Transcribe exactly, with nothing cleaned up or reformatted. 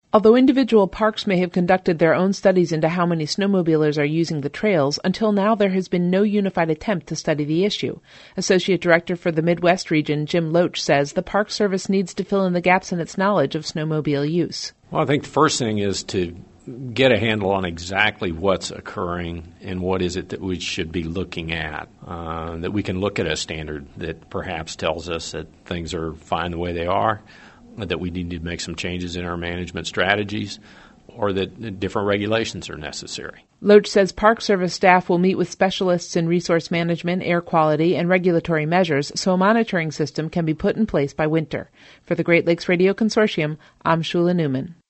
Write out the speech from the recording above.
Although individual parks may have conducted their own studies into how many snowmobilers are using the trails, until now there has been no unified attempt to study the issue. Associate Director for the Midwest region, Jim Loach, says the Park Service needs to fill in the gaps in its knowledge of snowmobile use. Well, I think the first thing is to get a handle on exactly what's occurring and what is it that we should be looking at, uh, that we can look at a standard that perhaps tells us that things are fine the way they are, that we need to make some changes in our management strategies, or that different regulations are necessary. Loach says Park Service staff will meet with specialists in resource management, air quality, and regulatory measures so a monitoring system can be put in place by winter. For the Great Lakes Radio Consortium, I'm Shula Newman.